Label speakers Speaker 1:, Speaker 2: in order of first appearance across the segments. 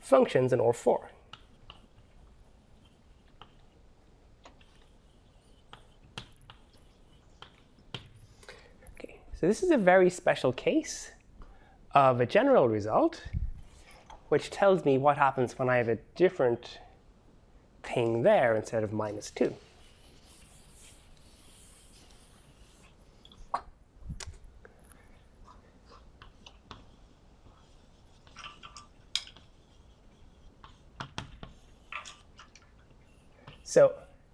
Speaker 1: functions in OR4. Okay, so this is a very special case of a general result, which tells me what happens when I have a different thing there instead of -2. So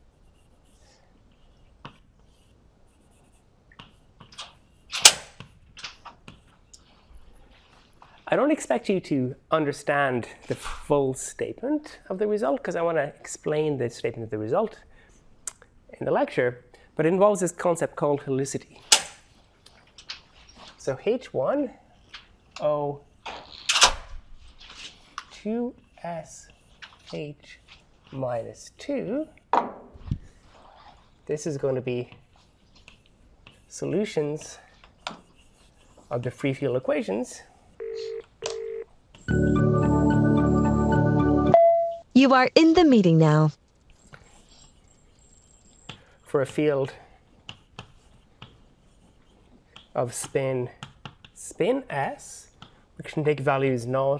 Speaker 1: I don't expect you to understand the full statement of the result, because I want to explain the statement of the result in the lecture, but it involves this concept called helicity. So H1 O 2SH minus 2, this is going to be solutions of the free field equations.
Speaker 2: You are in the meeting now.
Speaker 1: For a field of spin S, which can take values 0,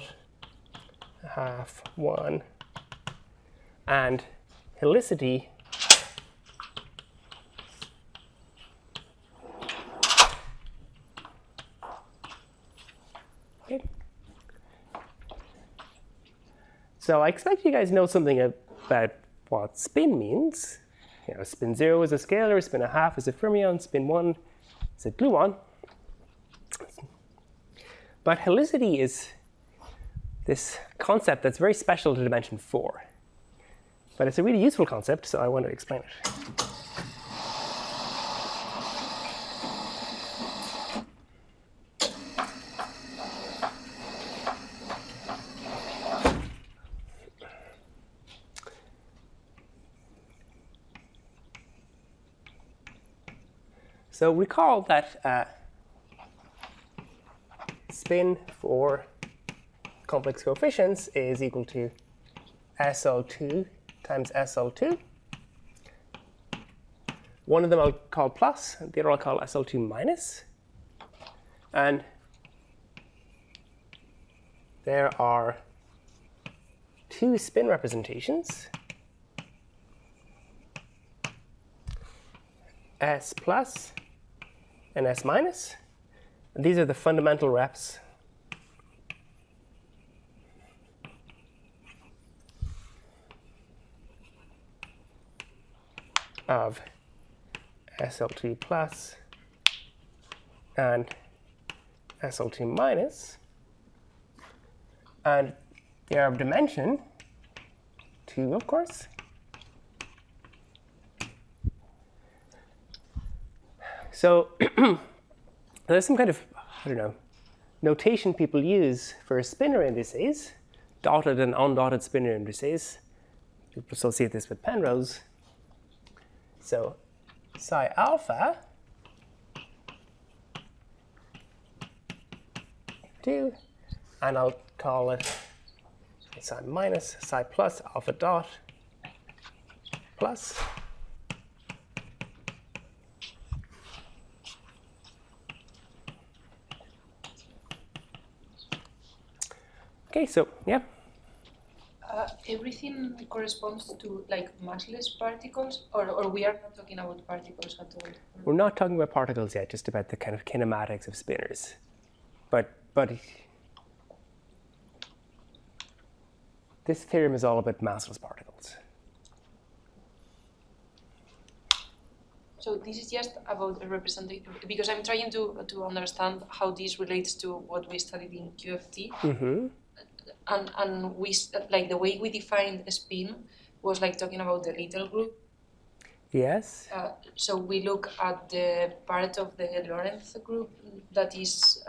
Speaker 1: ½ 1, and helicity okay. So I expect you guys know something about what spin means. You know, spin 0 is a scalar, spin ½ is a fermion, spin 1 is a gluon. But helicity is this concept that's very special to dimension 4. But it's a really useful concept, so I want to explain it. So recall that spin for complex coefficients is equal to SL2 times SL2. One of them I'll call plus, the other I'll call SL2 minus. And there are two spin representations, S plus and S minus. And these are the fundamental reps of SL2 plus and SL2 minus, and they are of dimension 2, of course. So there's some kind of, I don't know, notation people use for spinor indices, dotted and undotted spinor indices. People associate this with Penrose. So psi alpha 2, and I'll call it psi minus, psi plus, alpha dot plus. Okay, so yeah.
Speaker 3: Everything corresponds to like massless particles, or we are not talking about particles at all?
Speaker 1: We're not talking about particles yet, just about the kind of kinematics of spinors. But this theorem is all about massless particles.
Speaker 3: So this is just about a representative, because I'm trying to understand how this relates to what we studied in QFT.
Speaker 1: Mm-hmm.
Speaker 3: And we, like the way we defined a spin was like talking about the little group.
Speaker 1: Yes.
Speaker 3: So we look at the part of the Lorentz group that is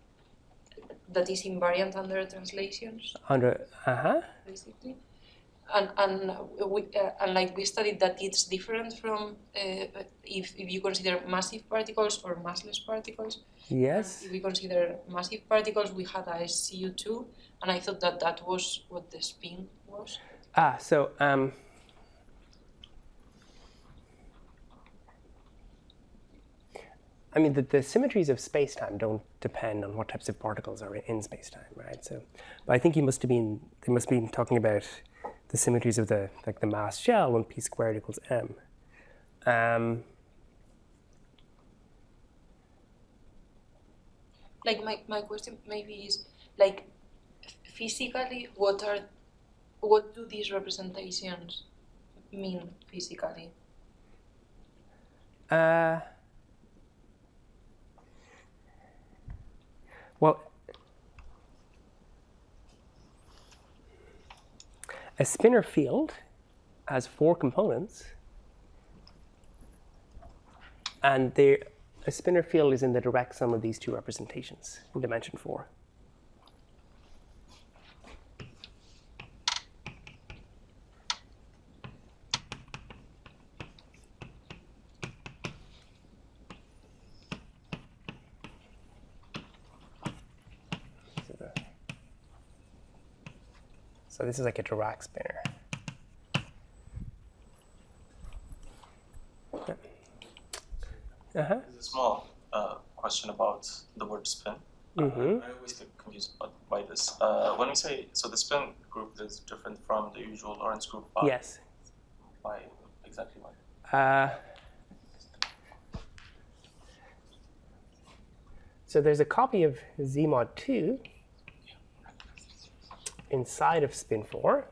Speaker 3: that is invariant under translations.
Speaker 1: Under
Speaker 3: Basically. and like we studied that it's different from if you consider massive particles or massless particles.
Speaker 1: Yes.
Speaker 3: If we consider massive particles, we had a SCU2, and I thought that that was what the spin was.
Speaker 1: So I mean, the symmetries of space-time don't depend on what types of particles are in space-time, right? So, but I think they must have been talking about the symmetries of the mass shell when p squared equals m.
Speaker 3: Like my question maybe is like physically, what do these representations mean physically?
Speaker 1: Well, a spinor field has 4 components, and a spinor field is in the direct sum of these 2 representations in dimension 4. So this is like a Dirac spinor.
Speaker 4: There's a small question about the word spin. I always get confused about why this. When we say, so the spin group is different from the usual Lorentz group.
Speaker 1: Yes.
Speaker 4: Why? Exactly why?
Speaker 1: So there's a copy of Z mod 2 inside of spin 4,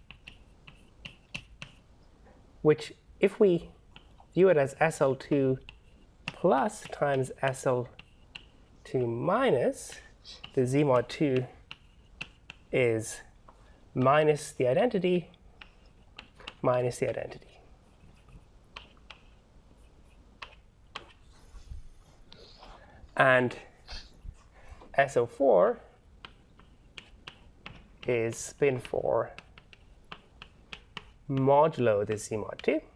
Speaker 1: which if we view it as SL2 plus times SL2 minus, the Z mod 2 is minus the identity minus the identity. And SO4 is spin 4 modulo the Z mod 2.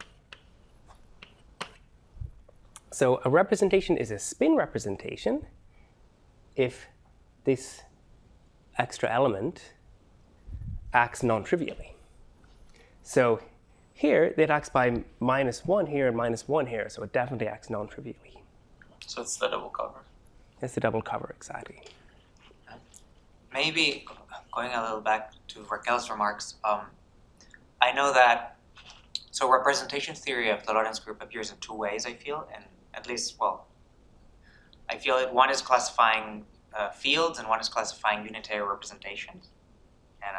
Speaker 1: So a representation is a spin representation if this extra element acts non-trivially. So here, it acts by -1 here and -1 here, so it definitely acts non-trivially.
Speaker 4: So it's the double cover.
Speaker 1: It's the double cover, exactly.
Speaker 5: Maybe going a little back to Raquel's remarks, I know that, so representation theory of the Lorentz group appears in 2 ways, I feel, and at least, well, I feel that one is classifying fields and one is classifying unitary representations. And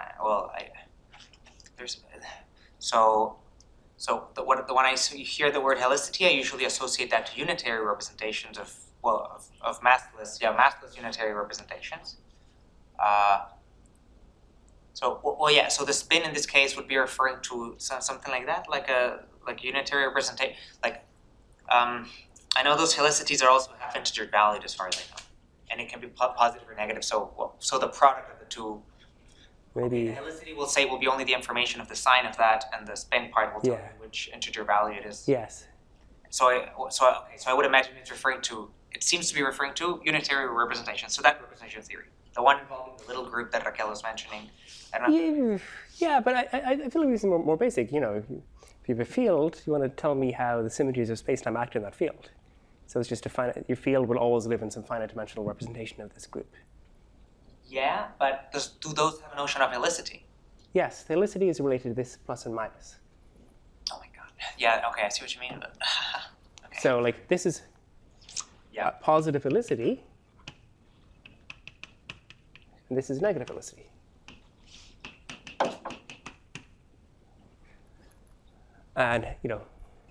Speaker 5: when I hear the word helicity, I usually associate that to unitary representations of massless unitary representations. So the spin in this case would be referring to something like that, like unitary representation. I know those helicities are also half-integer valued as far as I know, and it can be positive or negative. So the product of the 2.
Speaker 1: Maybe
Speaker 5: the helicity will be only the information of the sign of that, and the spin part will tell you which integer value it is.
Speaker 1: Yes.
Speaker 5: So I would imagine it's referring to. It seems to be referring to unitary representation. So that representation theory, the one involving the little group that Raquel was mentioning.
Speaker 1: Yeah, but I feel like this is more basic. You know, if you have a field, you want to tell me how the symmetries of space-time act in that field. So it's just your field will always live in some finite dimensional representation of this group.
Speaker 5: Yeah, but do those have a notion of helicity?
Speaker 1: Yes, the helicity is related to this plus and minus.
Speaker 5: Oh my god. Yeah, okay, I see what you mean. But, okay.
Speaker 1: So like this is positive helicity, and this is negative helicity. And, you know.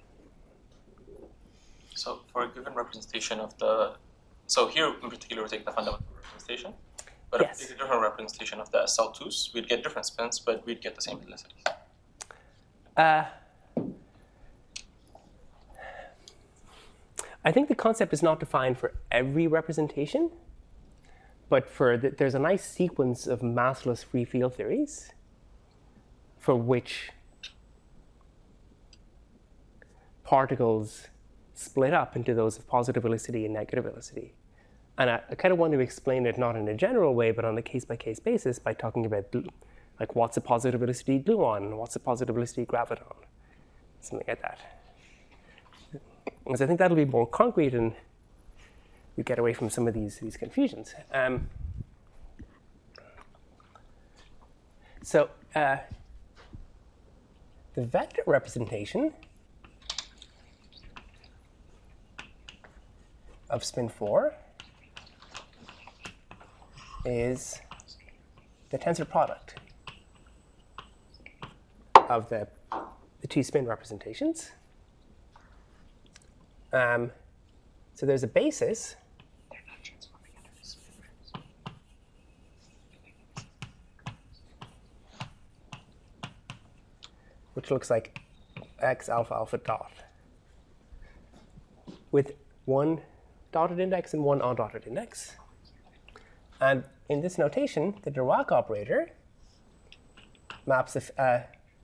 Speaker 4: So for a given representation of the, so here in particular we take the fundamental representation, but if we take a different representation of the SL2s, we'd get different spins, but we'd get the same helicities.
Speaker 1: I think the concept is not defined for every representation, but there's a nice sequence of massless free field theories for which particles split up into those of positive velicity and negative velicity. And I kind of want to explain it not in a general way, but on a case-by-case basis by talking about like what's a positive velicity gluon and what's a positive velicity graviton, something like that. Because I think that'll be more concrete and we get away from some of these confusions. So the vector representation of spin 4 is the tensor product of the two spin representations. So there's a basis which looks like x alpha alpha dot with one dotted index and one undotted index. And in this notation, the Dirac operator maps a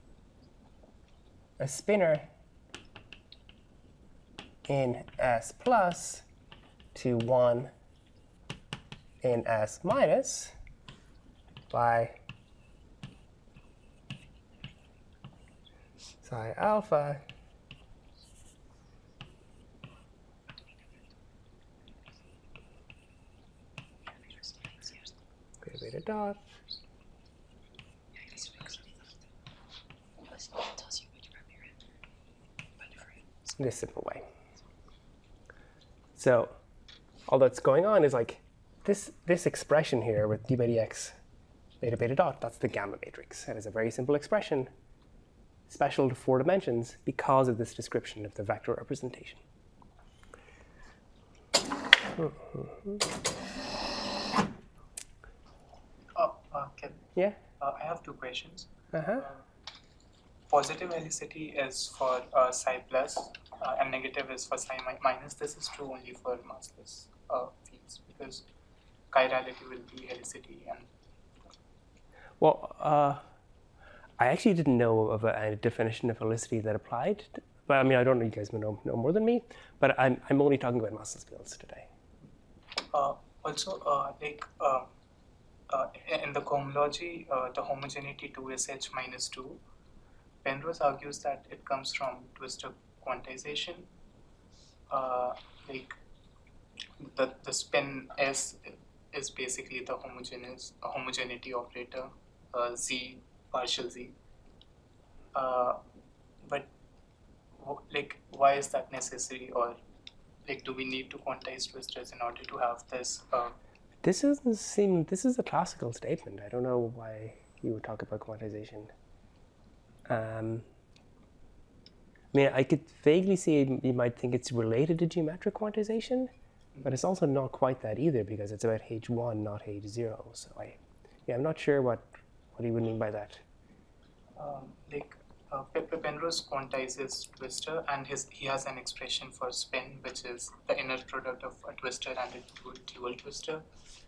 Speaker 1: spinner in S plus to one in S minus by psi alpha beta beta dot in this simple way. So all that's going on is like this expression here with d by dx beta beta dot, that's the gamma matrix. That is a very simple expression, special to 4 dimensions because of this description of the vector representation.
Speaker 6: Kevin,
Speaker 1: Yeah?
Speaker 6: I have 2 questions.
Speaker 1: Uh-huh.
Speaker 6: Positive helicity is for psi plus and negative is for psi minus. This is true only for massless fields because chirality will be helicity. And
Speaker 1: Well, I actually didn't know of a definition of helicity that applied, but I mean, I don't know, you guys know more than me, but I'm only talking about massless fields today.
Speaker 6: also, in the cohomology, the homogeneity 2sh minus 2, Penrose argues that it comes from twistor quantization. The spin S is basically the homogeneity operator, Z, partial Z. But why is that necessary, or do we need to quantize twistors in order to have this?
Speaker 1: This is a classical statement. I don't know why you would talk about quantization. I mean, I could vaguely see you might think it's related to geometric quantization, but it's also not quite that either because it's about H1, not H0. So I'm not sure what you would mean by that.
Speaker 6: Penrose quantizes twistor, and he has an expression for spin, which is the inner product of a twistor and a dual twistor.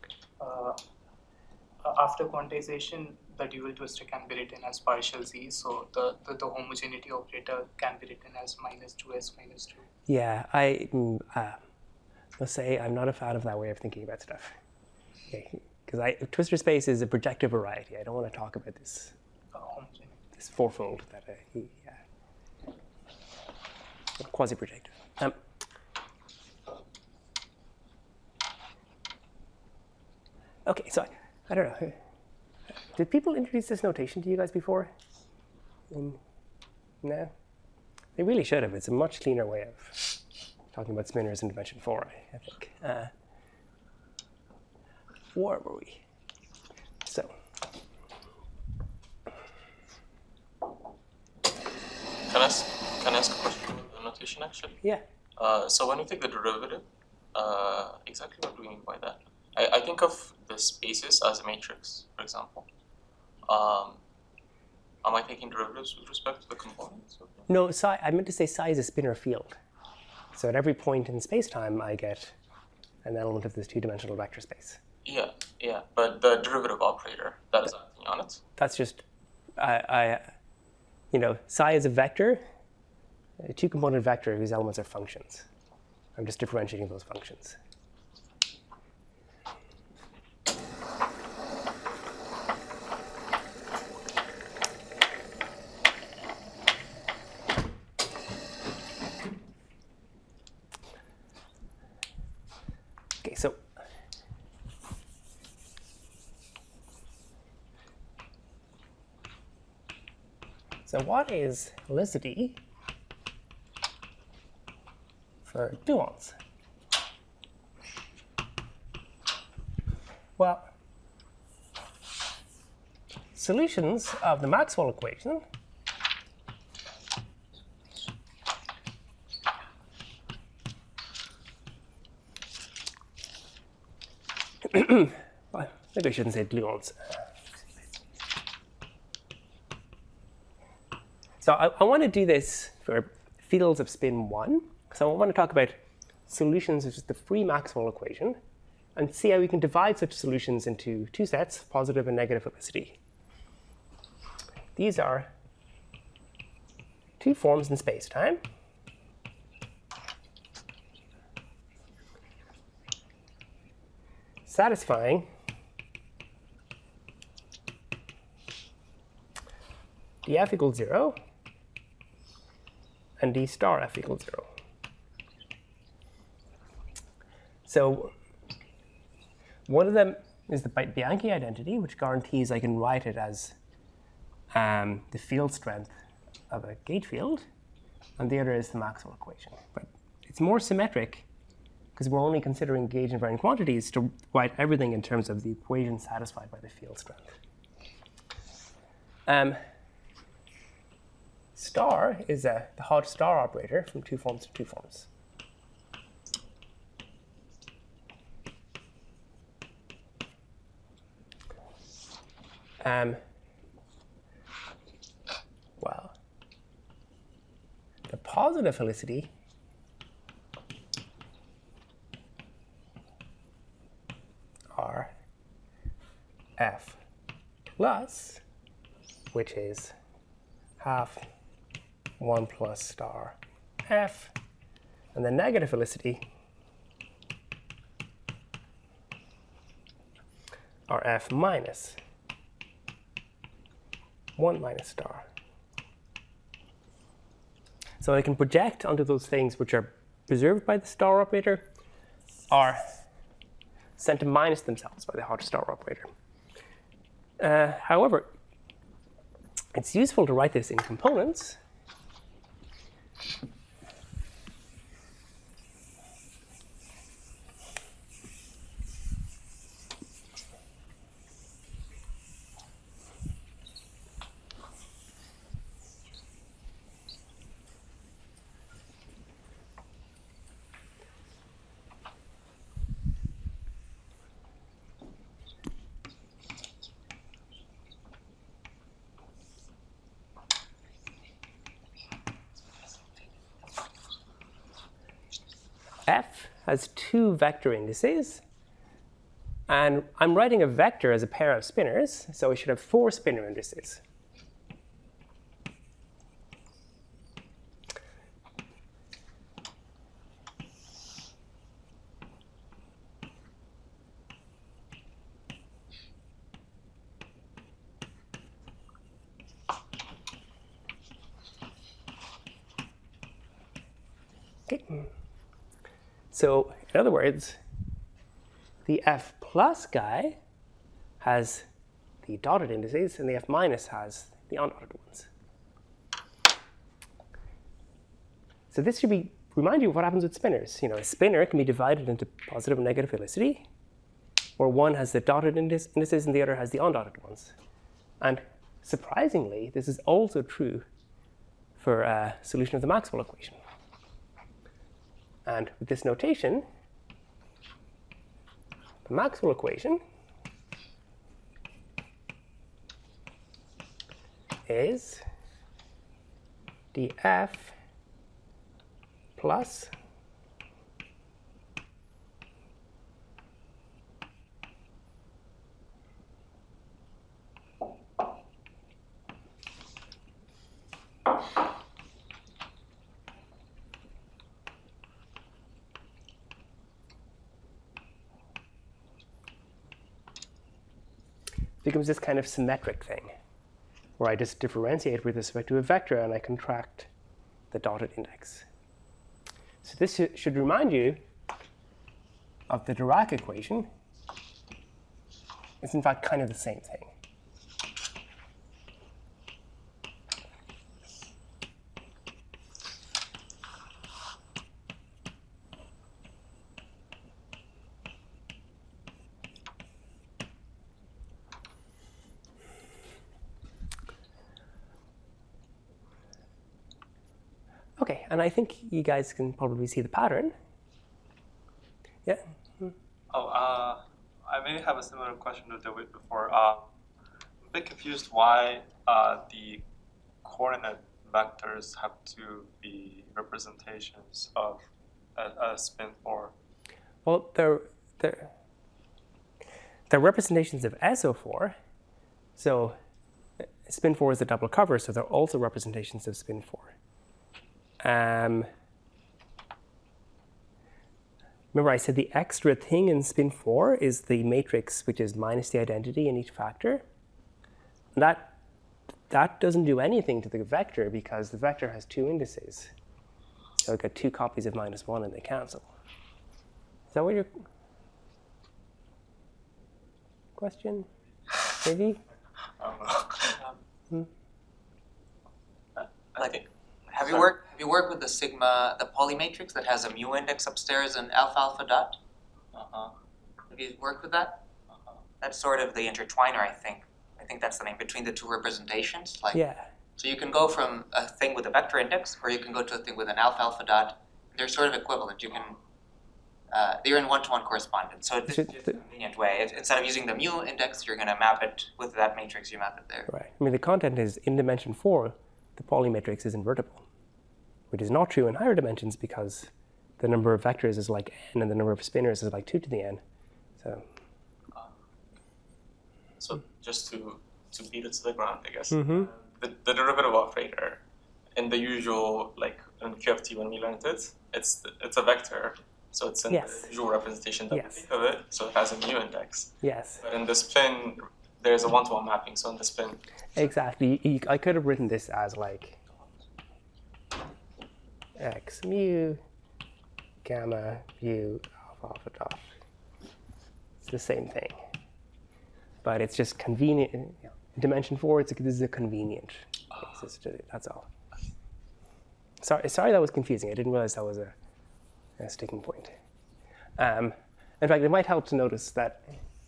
Speaker 6: After quantization, the dual twistor can be written as partial Z, so the homogeneity operator can be written as minus 2s minus 2.
Speaker 1: Yeah, let's say I'm not a fan of that way of thinking about stuff. Because twistor space is a projective variety. I don't want to talk about this this fourfold that quasi-projective. Okay, so I don't know. Did people introduce this notation to you guys before? No? They really should have. It's a much cleaner way of talking about spinners in dimension 4, I think. Where were we? So.
Speaker 4: Can I ask a question about the notation, actually?
Speaker 1: Yeah.
Speaker 4: So when we take the derivative, exactly what do we mean by that? I think of the spaces as a matrix, for example. Am I taking derivatives with respect to the components?
Speaker 1: No, I meant to say psi is a spinor field. So at every point in space-time, I get an element of this two-dimensional vector space.
Speaker 4: Yeah, but the derivative operator that is acting on it.
Speaker 1: That's just, psi is a vector, a two-component vector whose elements are functions. I'm just differentiating those functions. Okay, so what is helicity for gluons? Well, solutions of the Maxwell equation well, maybe I shouldn't say gluons. So I want to do this for fields of spin 1. So I want to talk about solutions of just the free Maxwell equation and see how we can divide such solutions into two sets, positive and negative helicity. These are two forms in space-time. Satisfying df equals 0 and d star f equals 0. So one of them is the Bianchi identity, which guarantees I can write it as the field strength of a gauge field, and the other is the Maxwell equation. But it's more symmetric because we're only considering gauge invariant quantities to write everything in terms of the equation satisfied by the field strength. Star is the Hodge-Star operator from two forms to two forms. Well, the positive helicity are f plus, which is half 1 plus star f, and the negative helicity are f minus 1 minus star. So I can project onto those things which are preserved by the star operator are sent to minus themselves by the Hodge-Star operator. However, it's useful to write this in components. F has two vector indices, and I'm writing a vector as a pair of spinors, so we should have 4 spinor indices. Okay. So in other words, the F plus guy has the dotted indices, and the F minus has the undotted ones. So this should remind you of what happens with spinors. A spinor can be divided into positive and negative helicity, where one has the dotted indices and the other has the undotted ones. And surprisingly, this is also true for a solution of the Maxwell equation. And with this notation, the Maxwell equation is df plus it becomes this kind of symmetric thing, where I just differentiate with respect to a vector and I contract the dotted index. So this should remind you of the Dirac equation. It's in fact kind of the same thing. Okay, and I think you guys can probably see the pattern. Yeah?
Speaker 7: I maybe have a similar question to David before. I'm a bit confused why the coordinate vectors have to be representations of a spin 4.
Speaker 1: Well, they're representations of SO4. So spin 4 is a double cover, so they're also representations of spin 4. Remember I said the extra thing in spin 4 is the matrix which is minus the identity in each factor. And that doesn't do anything to the vector because the vector has 2 indices. So I've got 2 copies of -1 and they cancel. Is that what your question? Maybe?
Speaker 5: I think. Have you worked with the sigma, the Pauli matrix that has a mu index upstairs and alpha alpha dot? Have you worked with that? That's sort of the intertwiner, I think. I think that's the name between the 2 representations. Like,
Speaker 1: Yeah.
Speaker 5: So you can go from a thing with a vector index, or you can go to a thing with an alpha alpha dot. They're sort of equivalent. You can. They're in one-to-one correspondence. So this is just a convenient way. Instead of using the mu index, you're going to map it with that matrix. You map it there.
Speaker 1: Right. I mean, the content is in dimension 4, the Pauli matrix is invertible, which is not true in higher dimensions because the number of vectors is like n and the number of spinners is like 2 to the n.
Speaker 4: So just to beat it to the ground, I guess, the derivative operator in the usual, like in QFT when we learned it, it's a vector. So it's in the usual representation that we think of it. So it has a mu index.
Speaker 1: Yes.
Speaker 4: But in the spin, there's a one-to-one mapping. So in the spin.
Speaker 1: Exactly. I could have written this as like x mu gamma mu alpha alpha dot. It's the same thing. But it's just convenient. In dimension 4, this is a convenient basis to do. That's all. Sorry that was confusing. I didn't realize that was a sticking point. In fact, it might help to notice that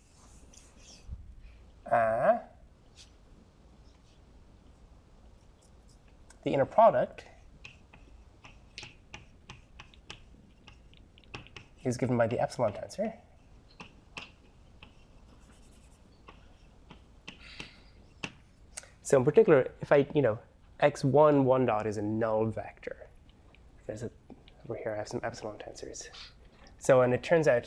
Speaker 1: the inner product is given by the epsilon tensor. So in particular, if I, x1, 1 dot is a null vector. Over here I have some epsilon tensors. So, and it turns out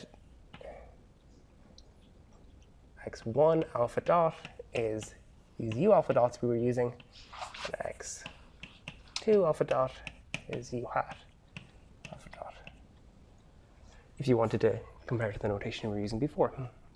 Speaker 1: x1 alpha dot is these u alpha dots we were using, and x2 alpha dot is u hat alpha dot. If you wanted to compare to the notation we were using before.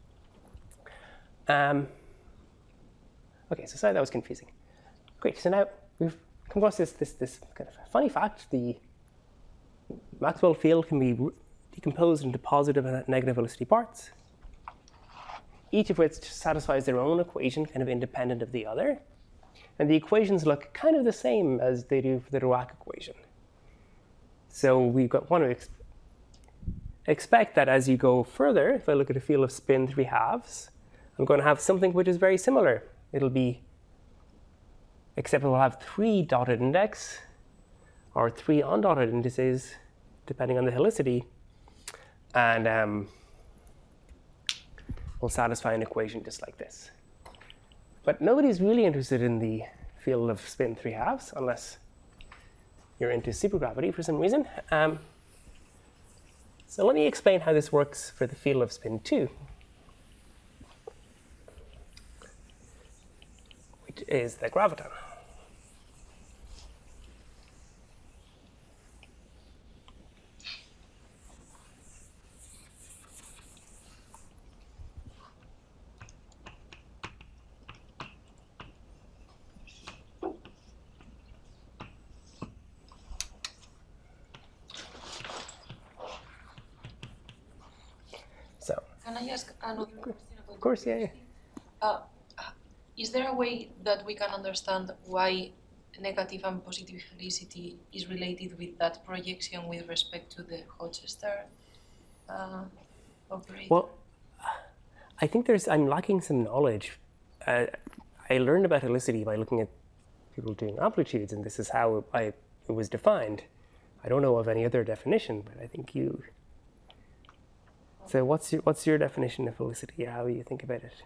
Speaker 1: Okay, so sorry that was confusing. Great, so now we've come across this kind of funny fact. The Maxwell field can be decomposed into positive and negative velocity parts, each of which satisfies their own equation, kind of independent of the other. And the equations look kind of the same as they do for the Dirac equation. So we want to expect that as you go further, if I look at a field of spin 3/2, I'm going to have something which is very similar. It'll be, except it will have 3 dotted index, or 3 undotted indices, depending on the helicity, and will satisfy an equation just like this. But nobody's really interested in the field of spin 3/2 unless you're into supergravity for some reason. So let me explain how this works for the field of spin 2, which is the graviton.
Speaker 3: I ask another question about
Speaker 1: Of course, yeah.
Speaker 3: Is there a way that we can understand why negative and positive helicity is related with that projection with respect to the Hodge star operator?
Speaker 1: Well, I think I'm lacking some knowledge. I learned about helicity by looking at people doing amplitudes, and this is how it was defined. I don't know of any other definition, but I think you. So what's your definition of helicity? How do you think about it?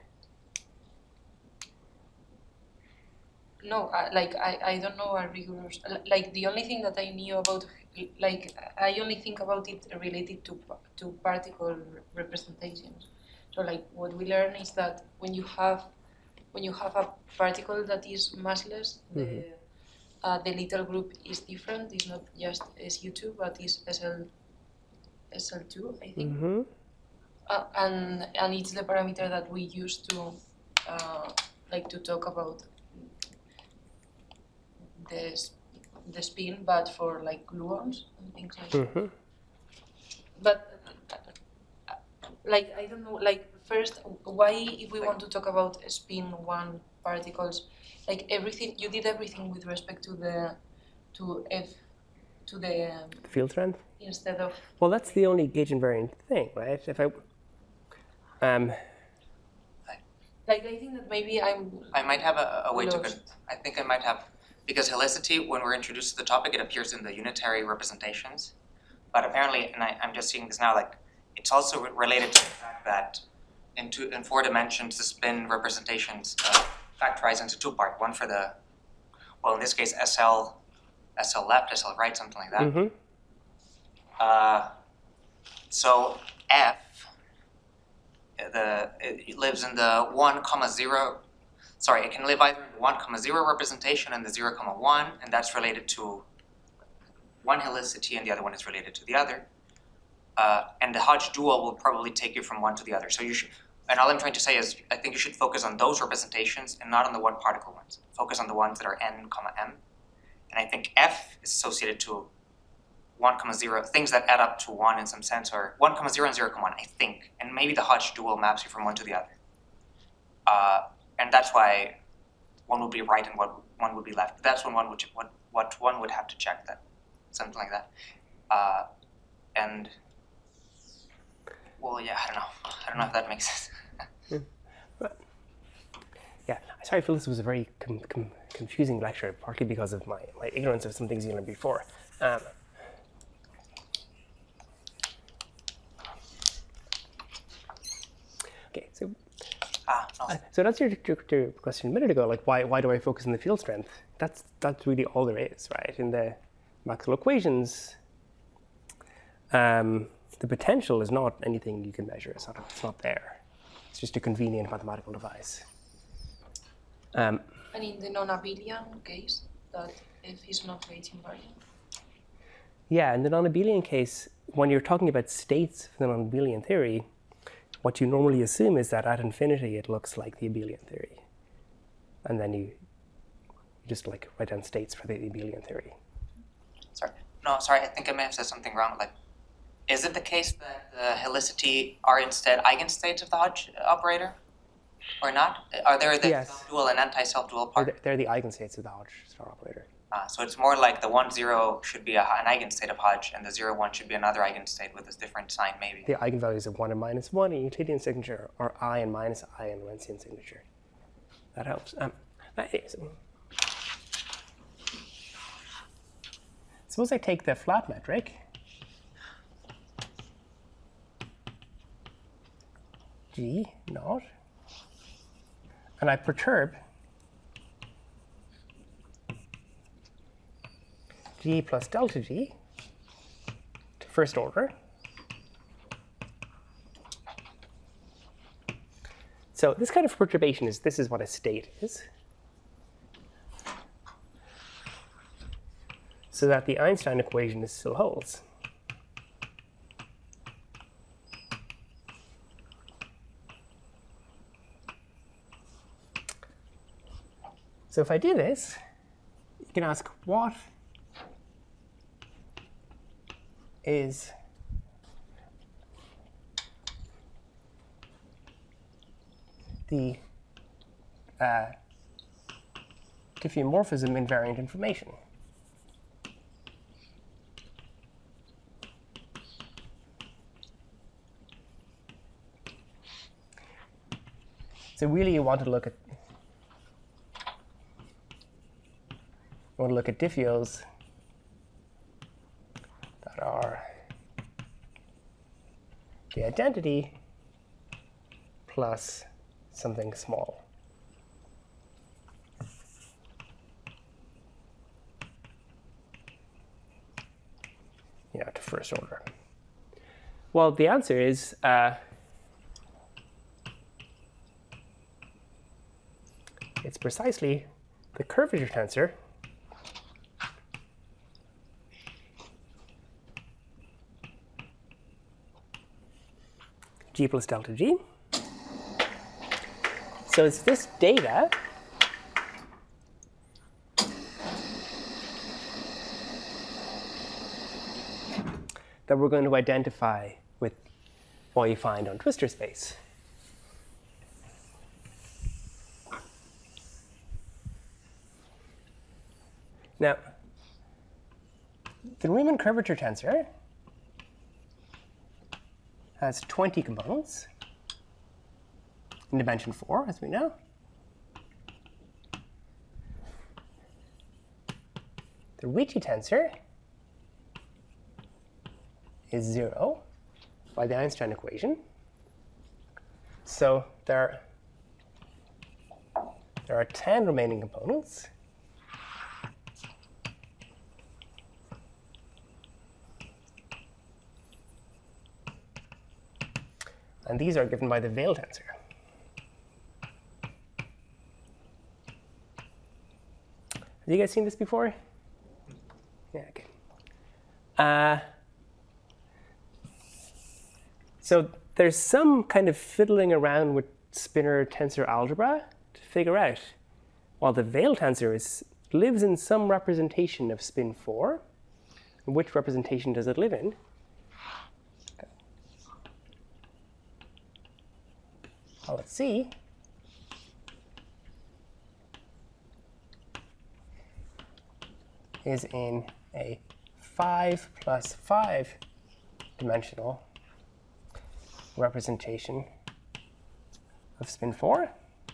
Speaker 3: No, I don't know a rigorous, like the only thing that I knew about, like I only think about it related to particle representations. So like what we learn is that when you have a particle that is massless, the little group is different. It's not just SU2, but it's SL2, I think.
Speaker 1: Mm-hmm.
Speaker 3: And it's the parameter that we use to to talk about the spin, but for like gluons and things like that. But like I don't know, like first, why if we want to talk about spin 1 particles, like everything you did everything with respect to the
Speaker 1: field strength
Speaker 3: instead of.
Speaker 1: Well, that's the only gauge invariant thing, right? If I
Speaker 3: like I think that maybe
Speaker 5: I might have a way
Speaker 3: lost.
Speaker 5: to. I think I might have, because helicity, when we're introduced to the topic, it appears in the unitary representations. But apparently, and I'm just seeing this now, like it's also related to the fact that in 4 dimensions, the spin representations factorize into 2 parts. One for the, well, in this case, SL left, SL right, something like that. So F. It lives in the 1,0. Sorry, it can live either in the 1,0 representation and the 0,1, and that's related to one helicity, and the other one is related to the other. And the Hodge dual will probably take you from one to the other. So you should, and all I'm trying to say is, I think you should focus on those representations and not on the 1 particle ones. Focus on the ones that are n, m. And I think F is associated to 1,0, things that add up to 1 in some sense, or 1,0 and 0,1, I think. And maybe the Hodge dual maps you from one to the other. And that's why one would be right and what one would be left. That's when what one would have to check that, something like that. And well, yeah, I don't know if that makes sense.
Speaker 1: Yeah, sorry, I feel this was a very confusing lecture, partly because of my ignorance of some things you learned before. Okay, so so that's your question a minute ago. Like, why do I focus on the field strength? That's really all there is, right? In the Maxwell equations, the potential is not anything you can measure. It's not there. It's just a convenient mathematical device.
Speaker 3: And in the non-abelian case, that F is not gauge invariant.
Speaker 1: Yeah, in the non-abelian case, when you're talking about states for the non-abelian theory, what you normally assume is that at infinity it looks like the abelian theory. And then you just like write down states for the abelian theory.
Speaker 5: Sorry, I think I may have said something wrong. Like, is it the case that the helicity are instead eigenstates of the Hodge operator? Or not? Are there the self-dual and anti-self-dual part?
Speaker 1: They're the eigenstates of the Hodge star operator.
Speaker 5: So it's more like the 1, 0 should be an eigenstate of Hodge, and the 0, 1 should be another eigenstate with a different sign, maybe.
Speaker 1: The eigenvalues of 1 and -1 in Euclidean signature, or I and minus I in Lorentzian signature. That helps. Suppose I take the flat metric, G naught, and I perturb G plus delta G to first order. So this kind of perturbation this is what a state is. So that the Einstein equation still holds. So if I do this, you can ask what is the diffeomorphism invariant information. So really, you want to look at diffeos that are the identity plus something small. To first order. Well, the answer is it's precisely the curvature tensor G plus delta G. So it's this data that we're going to identify with what you find on twistor space. Now, the Riemann curvature tensor has 20 components in dimension 4, as we know. The Ricci tensor is 0 by the Einstein equation. So there are 10 remaining components. And these are given by the Weil tensor. Have you guys seen this before? Yeah, okay. So there's some kind of fiddling around with spinor tensor algebra to figure out, while the Weil tensor lives in some representation of spin 4, which representation does it live in? Well, let's see. Is in a 5 plus 5 dimensional representation of spin 4.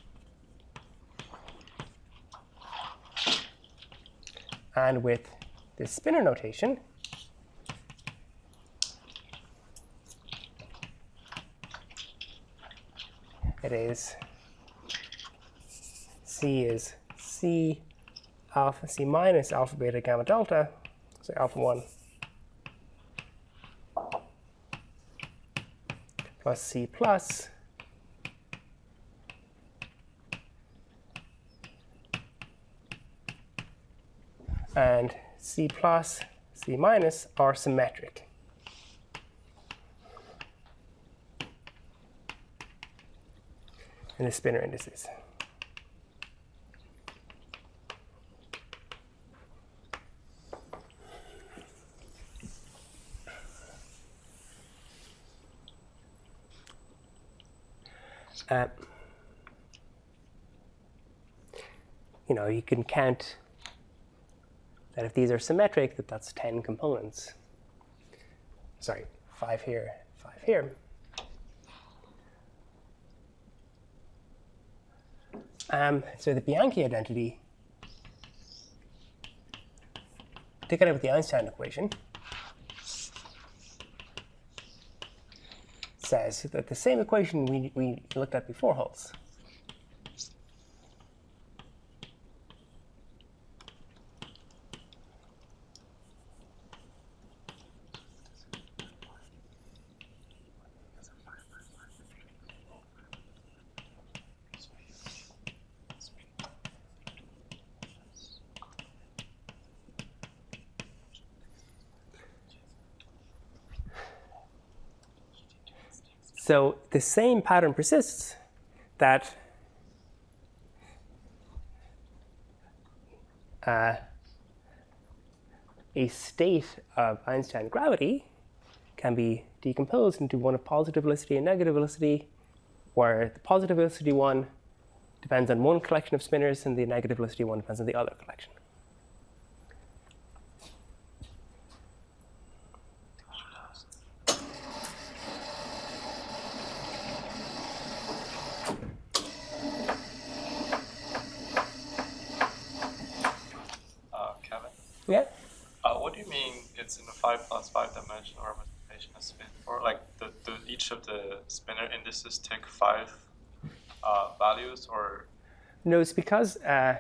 Speaker 1: And with this spinor notation, it is C is C alpha, C minus alpha beta gamma delta, so alpha 1 plus C plus and C plus, C minus are symmetric. In the spinor indices. You can count that if these are symmetric, that's 10 components. Sorry, 5 here, 5 here. So the Bianchi identity, together with the Einstein equation, says that the same equation we looked at before holds. So the same pattern persists that a state of Einstein gravity can be decomposed into one of positive velocity and negative velocity, where the positive velocity one depends on one collection of spinners and the negative velocity one depends on the other collection.
Speaker 7: Kevin?
Speaker 1: Yeah?
Speaker 7: What do you mean it's in a 5+5 dimensional representation of spin 4? Like each of the spinner indices take 5 values, or?
Speaker 1: No, it's because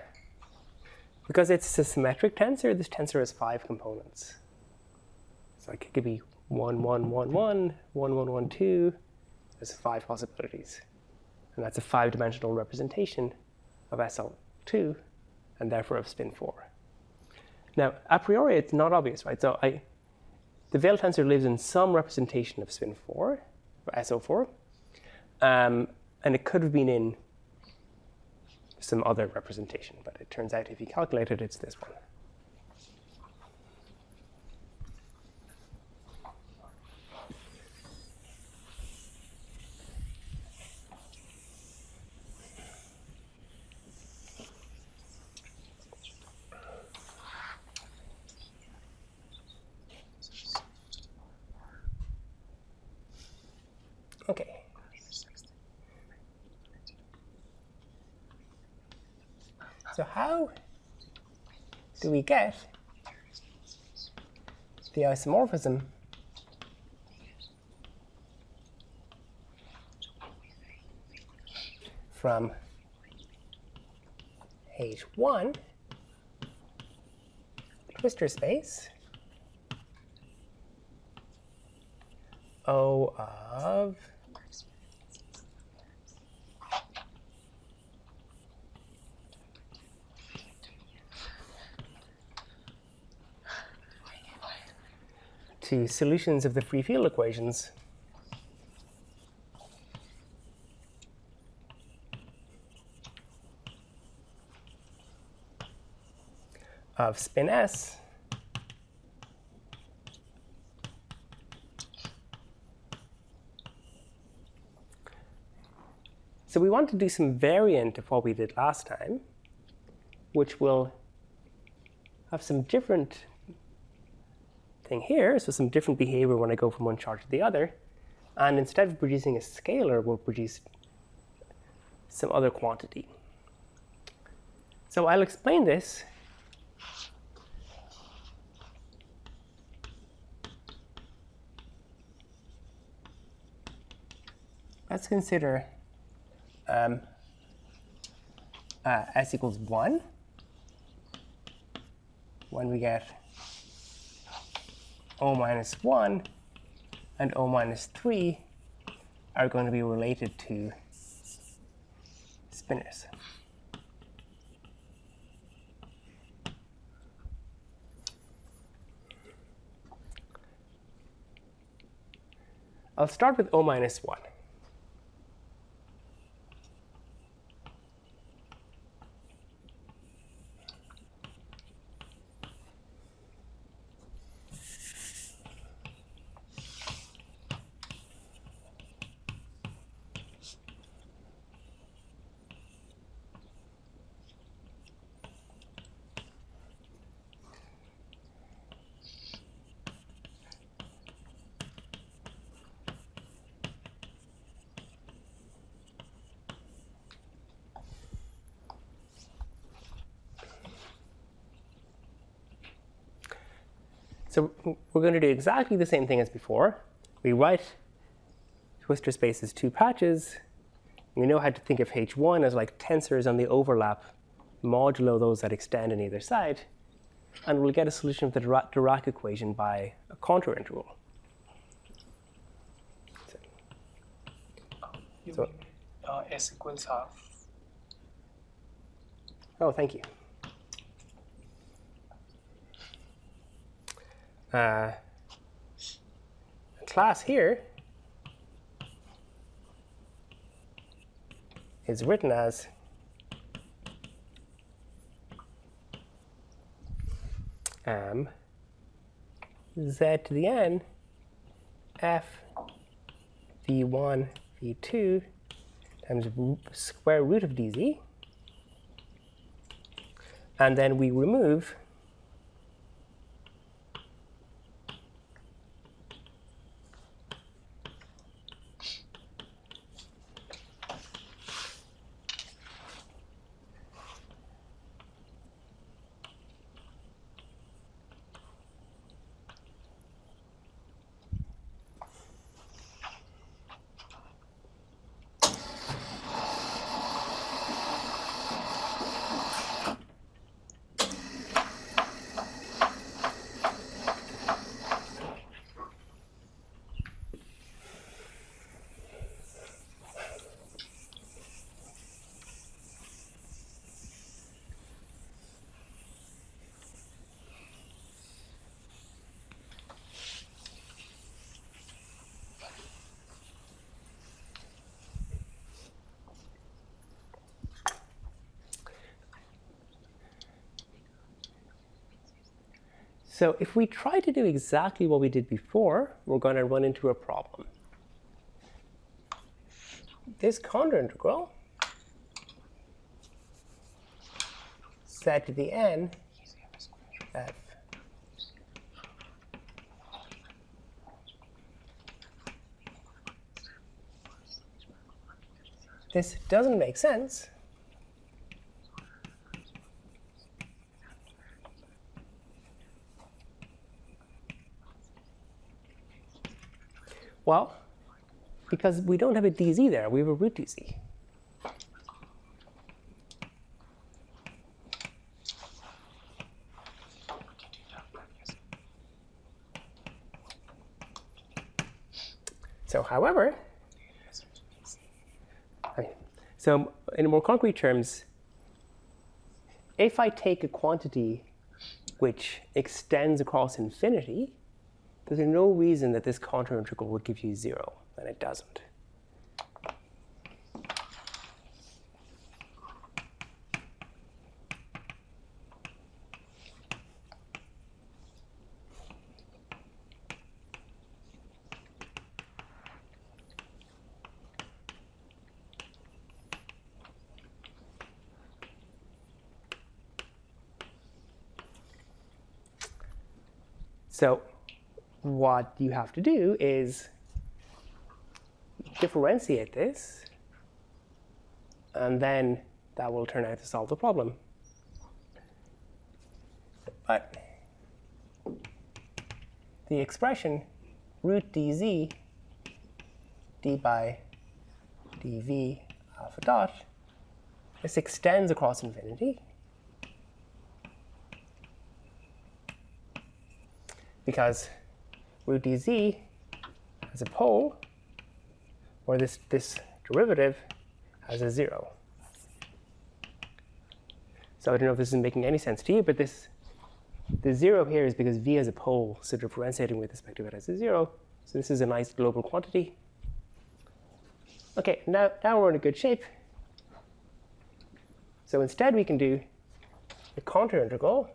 Speaker 1: it's a symmetric tensor, this tensor has 5 components. So it could be 1, 1, 1, 1, 1, 1, 1, 2. There's 5 possibilities. And that's a 5-dimensional representation of SL2 and therefore of spin 4. Now, a priori, it's not obvious, right? So the veil tensor lives in some representation of spin 4, or SO4, and it could have been in some other representation, but it turns out if you calculate it, it's this one. Okay. So how do we get the isomorphism from H1 twistor space O of to solutions of the free field equations of spin S So we want to do some variant of what we did last time, which will have some different thing here, so some different behavior when I go from one chart to the other. And instead of producing a scalar, we'll produce some other quantity. So I'll explain this. Let's consider s equals 1 when we get O minus 1 and O minus 3 are going to be related to spinners. I'll start with O minus 1. So we're going to do exactly the same thing as before. We write twistor space as 2 patches. We know how to think of H1 as like tensors on the overlap modulo those that extend on either side. And we'll get a solution of the Dirac equation by a contour integral.
Speaker 6: You mean S equals half?
Speaker 1: Oh, thank you. The class here is written as z to the n f v1 v2 times square root of dz. And then we remove So if we try to do exactly what we did before, we're going to run into a problem. This contour integral set to the n f this doesn't make sense. Well, because we don't have a dz there, we have a root dz. So, however, so in more concrete terms, if I take a quantity which extends across infinity, there's no reason that this contour integral would give you 0, and it doesn't. So what you have to do is differentiate this, and then that will turn out to solve the problem. But the expression root dz d by dv alpha dot, this extends across infinity because root dz has a pole where this derivative has a 0. So I don't know if this is making any sense to you, but the 0 here is because v has a pole, so differentiating with respect to it as a 0. So this is a nice global quantity. OK, now we're in a good shape. So instead we can do the contour integral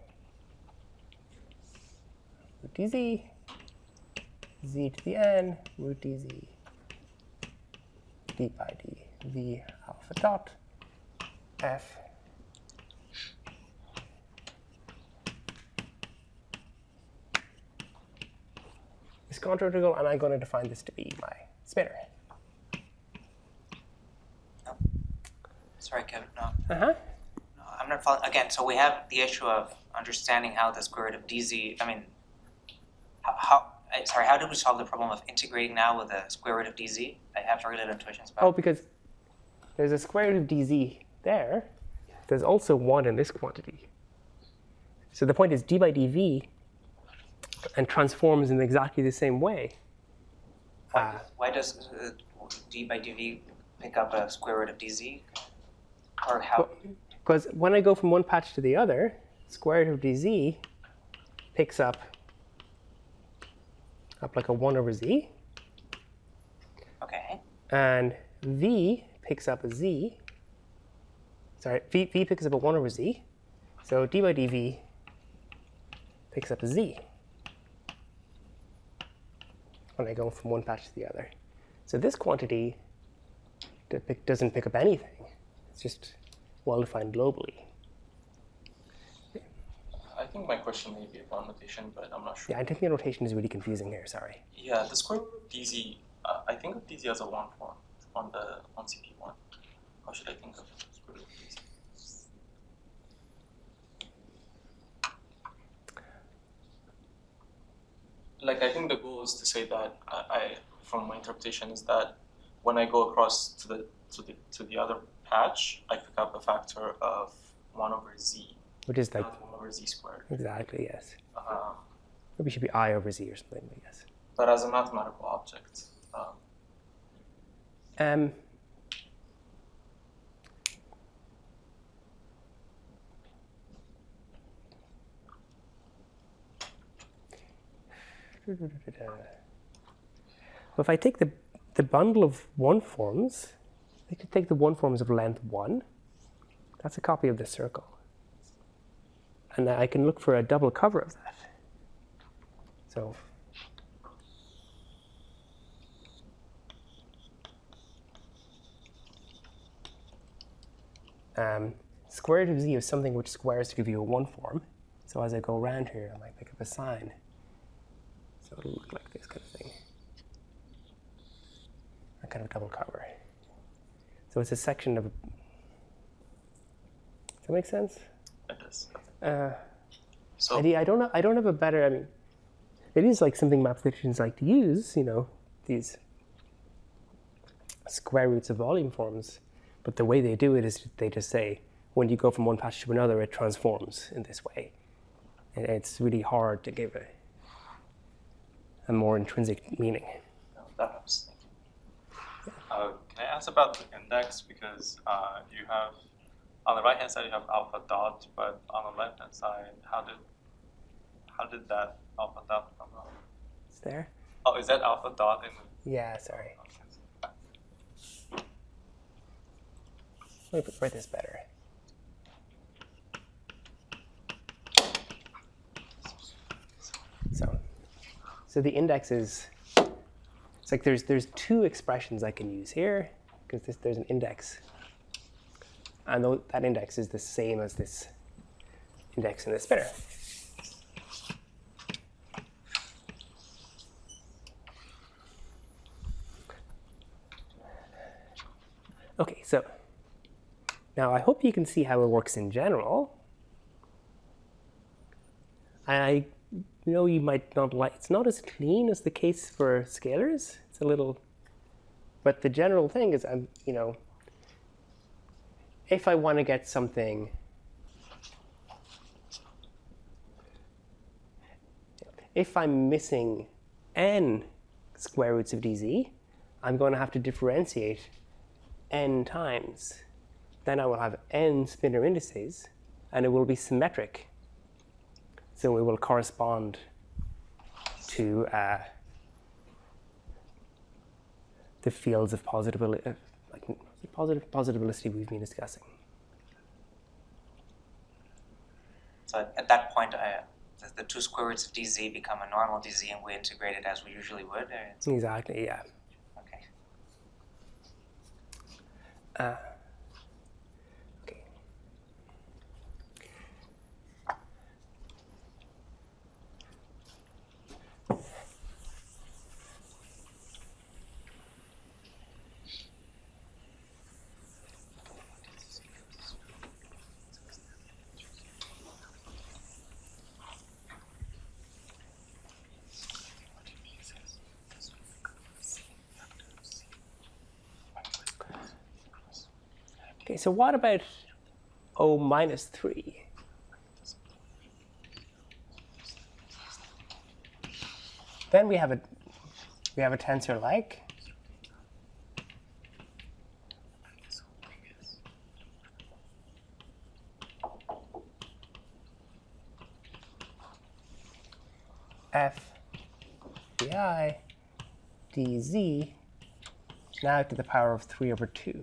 Speaker 1: root dz z to the n root dz d by dv alpha dot f this contour integral, and I'm going to define this to be my spinner.
Speaker 5: No. Sorry, Kevin. No.
Speaker 1: Uh-huh.
Speaker 5: No, I'm not following. Again, so we have the issue of understanding how the square root of dz. I mean, how did we solve the problem of integrating now with the square root of dz? I have related intuitions about.
Speaker 1: Oh, because there's a square root of dz there. There's also 1 in this quantity. So the point is d by dv and transforms in exactly the same way.
Speaker 5: Why does d by dv pick up a square root of dz? Or how?
Speaker 1: Because when I go from one patch to the other, square root of dz picks up like a 1 over z.
Speaker 5: Okay.
Speaker 1: And v picks up a z. Sorry, v picks up a 1 over z. So d by dv picks up a z when I go from one patch to the other. So this quantity doesn't pick up anything. It's just well-defined globally.
Speaker 4: I think my question may be about notation, but I'm not sure.
Speaker 1: Yeah, I think the notation is really confusing here, sorry.
Speaker 4: Yeah, the square root of DZ, I think of DZ as a 1 form on CP1. How should I think of the square root of DZ? Like, I think the goal is to say that from my interpretation, is that when I go across to the other patch, I pick up a factor of 1 over z.
Speaker 1: Which is like,
Speaker 4: not 1 over z squared.
Speaker 1: exactly, yes. Maybe it should be I over z or something, but yes.
Speaker 4: But as a mathematical object.
Speaker 1: Well, if I take the bundle of 1 forms, I could take the 1 forms of length 1. That's a copy of the circle. And I can look for a double cover of that. So square root of z is something which squares to give you a 1 form. So as I go around here, I might pick up a sign. So it'll look like this kind of thing. A kind of double cover. So it's a section of. Does that make sense?
Speaker 4: It does.
Speaker 1: So I don't know. I don't have a better. I mean, it is like something mathematicians like to use. You know, these square roots of volume forms. But the way they do it is they just say when you go from one patch to another, it transforms in this way. And it's really hard to give a more intrinsic meaning.
Speaker 4: No, that helps.
Speaker 7: Can I ask about the index? Because you have, on the right-hand side, you have alpha dot, but on the left-hand side, how did that alpha dot come up?
Speaker 1: It's there?
Speaker 7: Oh, is that alpha dot in the...
Speaker 1: Yeah, sorry. Let me write this better. So the index is, it's like there's 2 expressions I can use here, because there's an index. And that index is the same as this index in the spinner. Okay, so now I hope you can see how it works in general. I know you might not like, it's not as clean as the case for scalars. It's a little, but the general thing is, you know, if I want to get something, if I'm missing n square roots of dz, I'm going to have to differentiate n times. Then I will have n spinor indices, and it will be symmetric. So it will correspond to the fields of positability, positibility we've been discussing.
Speaker 5: So at that point, the 2 square roots of dz become a normal dz, and we integrate it as we usually would?
Speaker 1: Exactly, yeah.
Speaker 5: Okay.
Speaker 1: Okay. Okay, so what about O minus 3? Then we have a tensor like f bi dz now to the power of 3 over 2.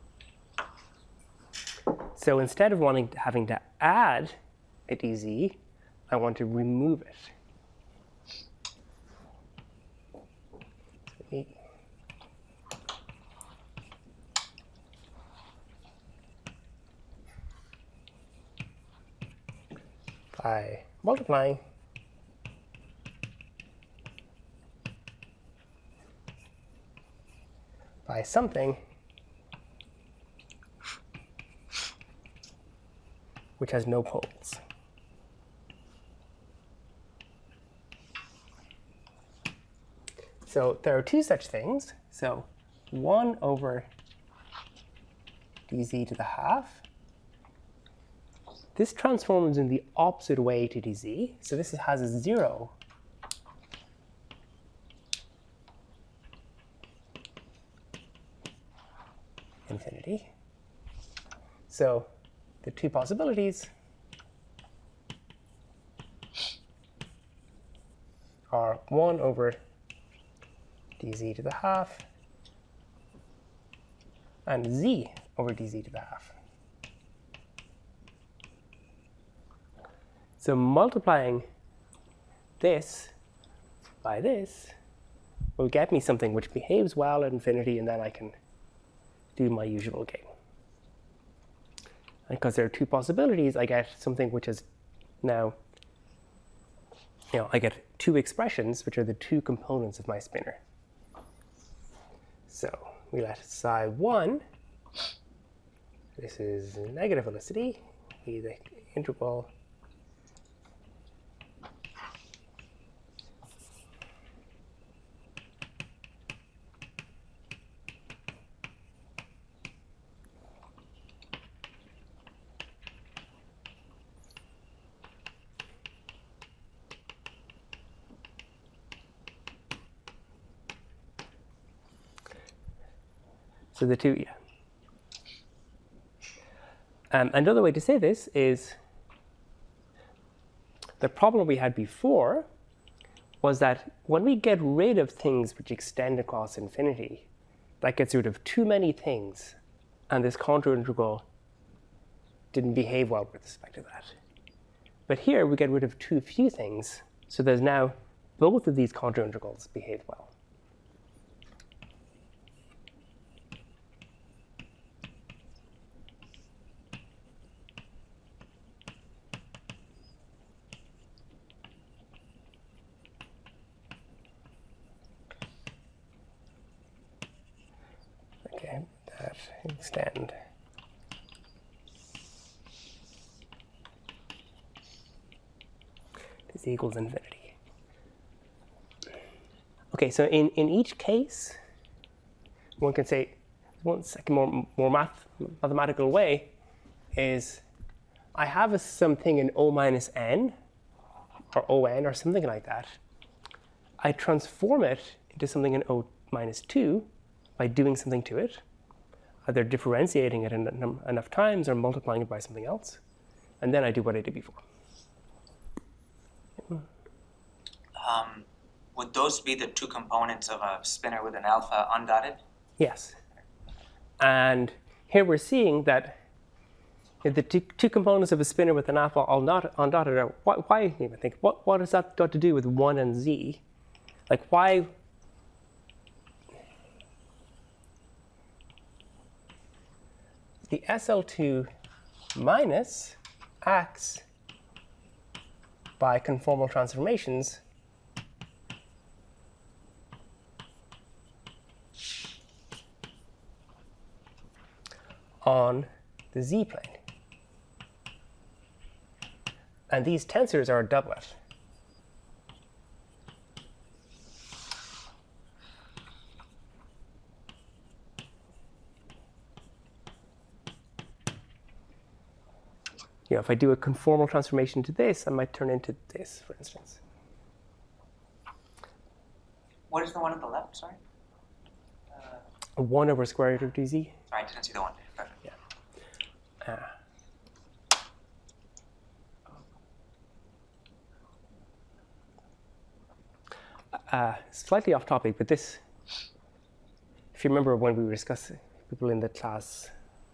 Speaker 1: So instead of having to add a dz, I want to remove it. by multiplying by something which has no poles. So there are two such things. So 1 over dz to the half. This transforms in the opposite way to dz. So this has a 0. Infinity. So the two possibilities are 1 over dz to the half and z over dz to the half. So multiplying this by this will get me something which behaves well at infinity, and then I can do my usual game. And because there are two possibilities, I get something which is now, I get two expressions which are the two components of my spinner. So we let psi 1, this is negative velocity, be the integral so the two, another way to say this is the problem we had before was that when we get rid of things which extend across infinity, that gets rid of too many things, and this contour integral didn't behave well with respect to that. But here we get rid of too few things, so there's now both of these contour integrals behave well. That extend. This equals infinity. Okay, so in each case, one can say, one second more mathematical way is I have something in O minus n, or On, or something like that. I transform it into something in O minus 2 by doing something to it, either differentiating it enough times or multiplying it by something else. And then I do what I did before.
Speaker 5: Would those be the two components of a spinner with an alpha undotted?
Speaker 1: Yes. And here we're seeing that the two components of a spinner with an alpha undotted are, why even think, what has that got to do with 1 and z? Like why? The SL2 minus acts by conformal transformations on the z-plane. And these tensors are a doublet. If I do a conformal transformation to this, I might turn into this, for instance.
Speaker 5: What is the one on the left, sorry?
Speaker 1: 1 over square root of dz.
Speaker 5: Sorry, I didn't see the one. Perfect.
Speaker 1: Yeah. Slightly off topic, but this, if you remember when we were discussing, people in the class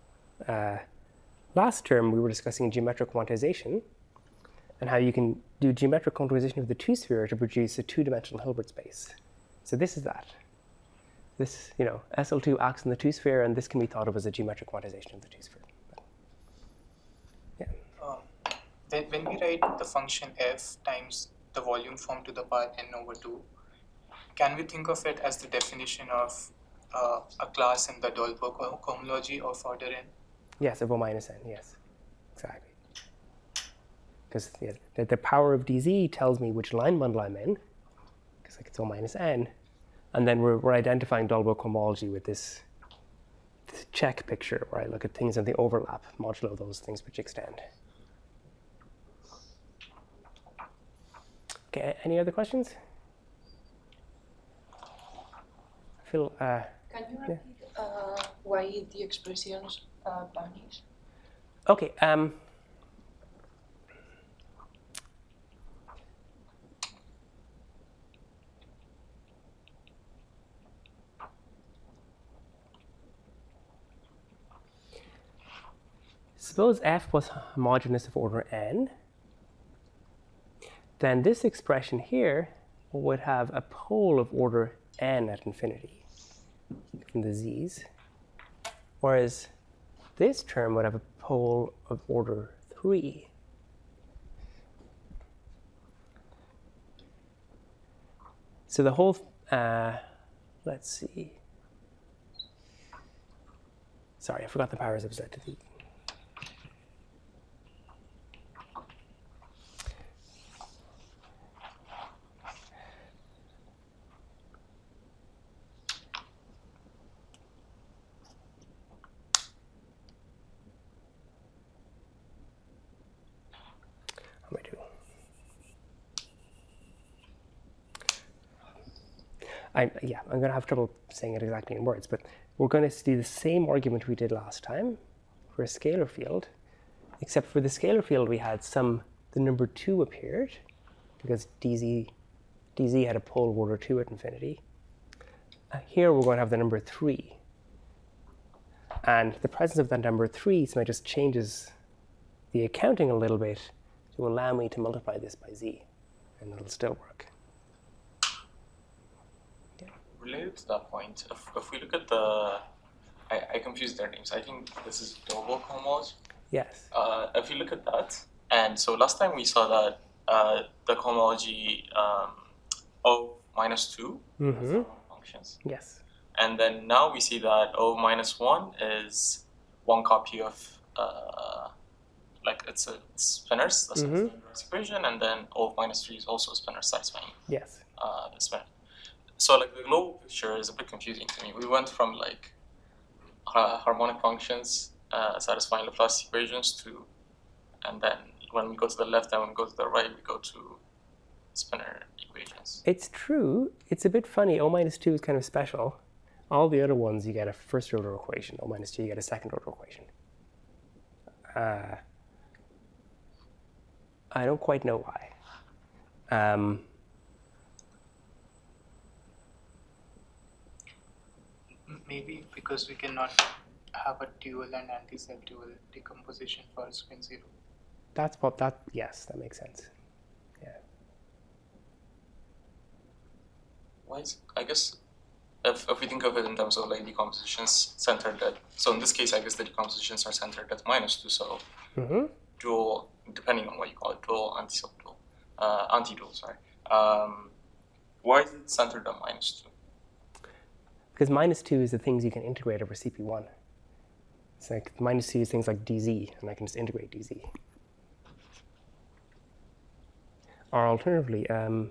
Speaker 1: last term, we were discussing geometric quantization and how you can do geometric quantization of the two-sphere to produce a two-dimensional Hilbert space. So this is that. This, SL2 acts in the two-sphere, and this can be thought of as a geometric quantization of the two-sphere. Yeah.
Speaker 6: when we write the function f times the volume form to the power n over 2, can we think of it as the definition of a class in the Dolbeault cohomology of order n?
Speaker 1: Yes, of O minus n, yes, exactly. Because the power of dz tells me which line bundle I'm in, because like it's O minus n, and then we're identifying Dolbeault cohomology with this check picture where I look at things in the overlap, modulo those things which extend. Okay, any other questions? Phil,
Speaker 3: Can you repeat why the expressions vanish?
Speaker 1: okay, suppose f was homogeneous of order n, then this expression here would have a pole of order n at infinity in the z's, whereas this term would have a pole of order 3. So the whole, let's see. Sorry, I forgot the powers of z to the. I'm going to have trouble saying it exactly in words, but we're going to do the same argument we did last time for a scalar field, except for the scalar field we had the number 2 appeared, because dz had a pole of order 2 at infinity. Here we're going to have the number 3. And the presence of that number 3 somehow just changes the accounting a little bit to allow me to multiply this by z, and it'll still work.
Speaker 4: Related to that point, if we look at the, I confused their names. I think this is Dolbeault cohomology.
Speaker 1: Yes.
Speaker 4: If you look at that, and so last time we saw that the cohomology O minus 2 functions.
Speaker 1: Yes.
Speaker 4: And then now we see that O minus 1 is one copy of, like it's spinors, that's the equation, and then O minus 3 is also spinor satisfying
Speaker 1: Yes.
Speaker 4: the spinor. So like the global picture is a bit confusing to me. We went from like harmonic functions satisfying Laplace equations to, and then when we go to the left and when we go to the right, we go to spinor equations.
Speaker 1: It's true. It's a bit funny. O minus 2 is kind of special. All the other ones, you get a first order equation. O minus 2, you get a second order equation. I don't quite know why.
Speaker 6: Maybe because we cannot have a dual and anti-self-dual decomposition for spin 0.
Speaker 1: Yes, that makes sense. Yeah.
Speaker 4: Why is, I guess, if we think of it in terms of like decompositions centered at, so in this case, I guess the decompositions are centered at minus 2, so dual, depending on what you call it, dual, anti-self-dual, anti-dual, sorry. Why is it centered at minus 2?
Speaker 1: Because minus 2 is the things you can integrate over CP1. It's like minus 2 is things like dz, and I can just integrate dz. Or alternatively,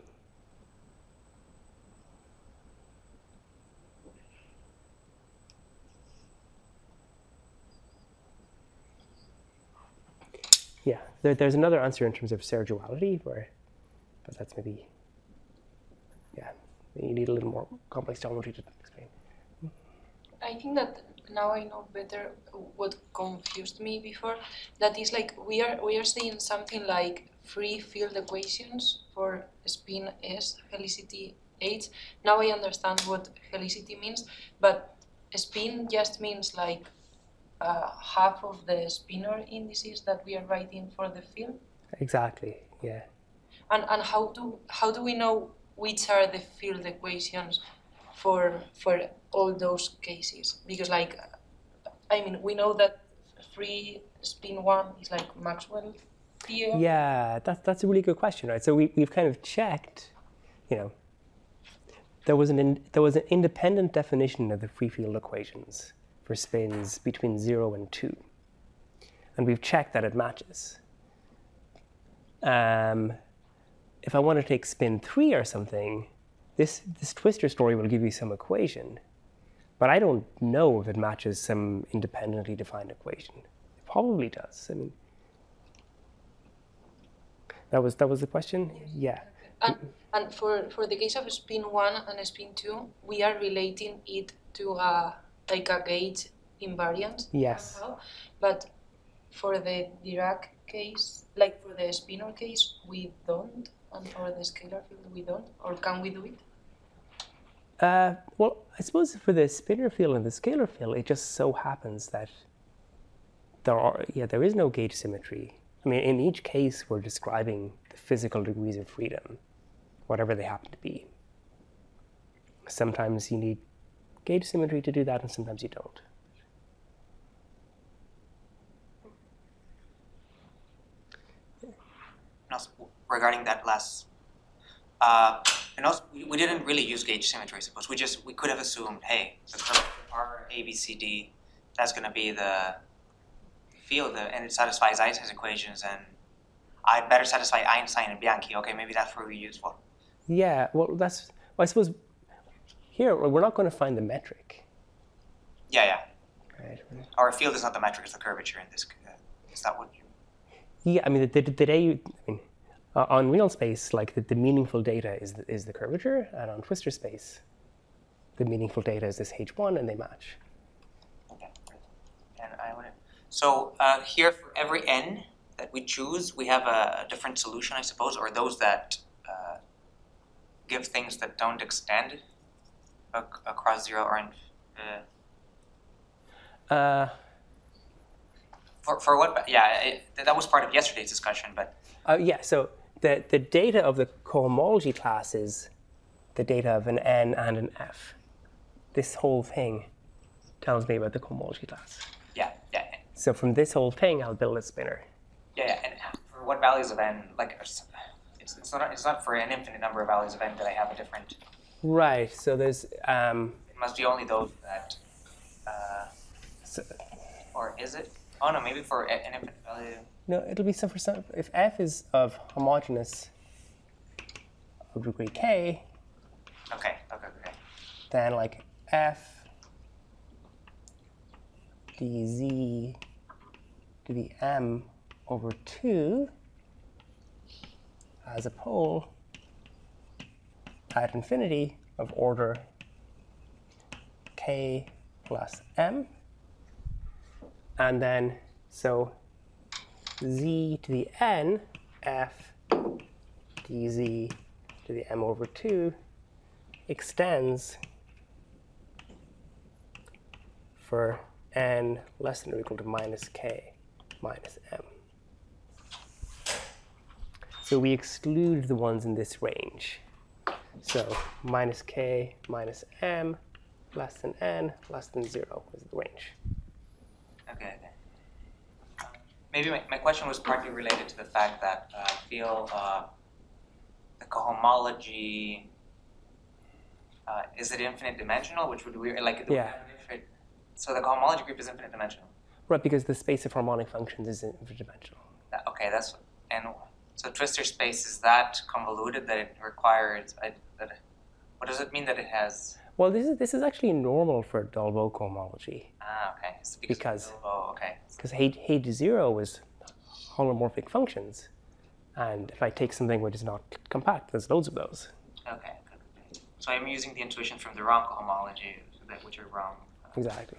Speaker 1: yeah, there's another answer in terms of Serre duality, but that's maybe, yeah, you need a little more complex geometry to explain.
Speaker 3: I think that now I know better what confused me before. That is like we are saying something like free field equations for spin S, helicity H. Now I understand what helicity means, but spin just means like half of the spinor indices that we are writing for the field.
Speaker 1: Exactly. Yeah.
Speaker 3: And how do we know which are the field equations for all those cases? Because like, I mean, we know that free spin 1 is like Maxwell theory?
Speaker 1: Yeah, that's a really good question, right? So we've kind of checked, there was an independent definition of the free field equations for spins between 0 and 2. And we've checked that it matches. If I want to take spin 3 or something, this twistor story will give you some equation. But I don't know if it matches some independently defined equation. It probably does. I mean, that was the question? Yeah.
Speaker 3: And for the case of spin 1 and spin 2, we are relating it to a gauge invariance.
Speaker 1: Yes.
Speaker 3: Somehow. But for the Dirac case, like for the spinor case, we don't, and for the scalar field, we don't. Or can we do it?
Speaker 1: Well, I suppose for the spinor field and the scalar field, it just so happens that there is no gauge symmetry. I mean, in each case, we're describing the physical degrees of freedom, whatever they happen to be. Sometimes you need gauge symmetry to do that, and sometimes you don't.
Speaker 5: And also, regarding that last, and also we didn't really use gauge symmetry, I suppose. We could have assumed, hey, the curve R A B C D, that's going to be the field, and it satisfies Einstein's equations, and I'd better satisfy Einstein and Bianchi. Okay, maybe that's what we use for.
Speaker 1: Yeah, well, I suppose here we're not going to find the metric.
Speaker 5: Yeah.
Speaker 1: Right.
Speaker 5: Our field is not the metric; it's the curvature in this. Is that what you?
Speaker 1: Yeah, I mean, on real space, like the meaningful data is the curvature, and on twistor space, the meaningful data is this H1, and they match.
Speaker 5: Okay, and I want to. So here, for every n that we choose, we have a different solution, I suppose, or those that give things that don't extend across 0 or for what? Yeah, that was part of yesterday's discussion, but.
Speaker 1: Yeah, so the data of the cohomology class is the data of an N and an F. This whole thing tells me about the cohomology class.
Speaker 5: Yeah.
Speaker 1: So from this whole thing, I'll build a spinner.
Speaker 5: Yeah, and for what values of n? Like, it's not for an infinite number of values of n that I have a different.
Speaker 1: Right. So there's.
Speaker 5: It must be only those that. Or is it? Oh no, maybe for an infinite value.
Speaker 1: No, it'll be for some. If f is of homogeneous of degree k.
Speaker 5: Okay.
Speaker 1: Then like f dz to the m over 2 has a pole at infinity of order k plus m. And then, so z to the n, f dz to the m over 2 extends for n less than or equal to minus k minus m. So we exclude the ones in this range. So minus k minus m less than n less than 0 is the range.
Speaker 5: Okay. Maybe my question was partly related to the fact that I feel the cohomology, is it infinite dimensional? Which would we like?
Speaker 1: Yeah.
Speaker 5: So the cohomology group is infinite dimensional.
Speaker 1: Right, because the space of harmonic functions is infinite dimensional.
Speaker 5: Okay, and so twistor space, is that convoluted that it requires? What does it mean that it has?
Speaker 1: Well, this is actually normal for Dolbeault cohomology.
Speaker 5: Ah, okay. It's
Speaker 1: because
Speaker 5: okay.
Speaker 1: Because H0 is holomorphic functions, and if I take something which is not compact, there's loads of those.
Speaker 5: Okay. So I'm using the intuition from the wrong cohomology, which are wrong.
Speaker 1: Exactly.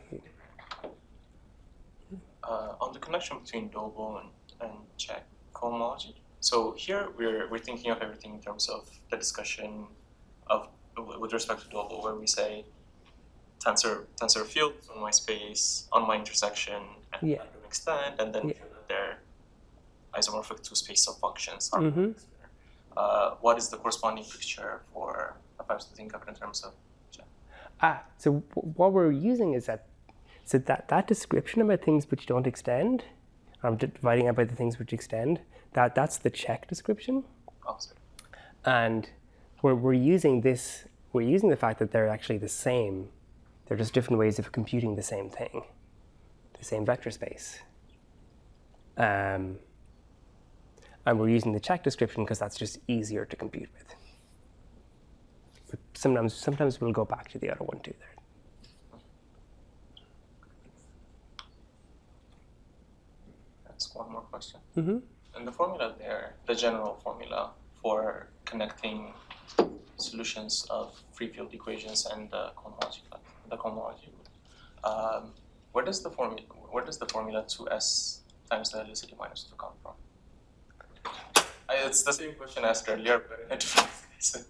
Speaker 4: On the connection between Dolbeault and Čech cohomology. So here we're thinking of everything in terms of the discussion of with respect to Dolbeault, where we say tensor fields on my space, on my intersection, and
Speaker 1: Yeah.
Speaker 4: random extend, and then they're isomorphic to space of functions.
Speaker 1: Mm-hmm.
Speaker 4: What is the corresponding picture for if I was to think of it in terms of Čech?
Speaker 1: So what we're using is that description about things which don't extend. I'm dividing out by the things which extend. That's the check description.
Speaker 4: Oh, sorry.
Speaker 1: And we're using this. We're using the fact that they're actually the same. They're just different ways of computing the same thing, the same vector space. And we're using the check description because that's just easier to compute with. But sometimes we'll go back to the other one too there.
Speaker 4: Ask one more question.
Speaker 1: Mm-hmm.
Speaker 4: In the formula there, the general formula for connecting solutions of free field equations and the cohomology rule, where does the formula 2s times the helicity minus 2 come from? It's the same question asked earlier, but in a different case.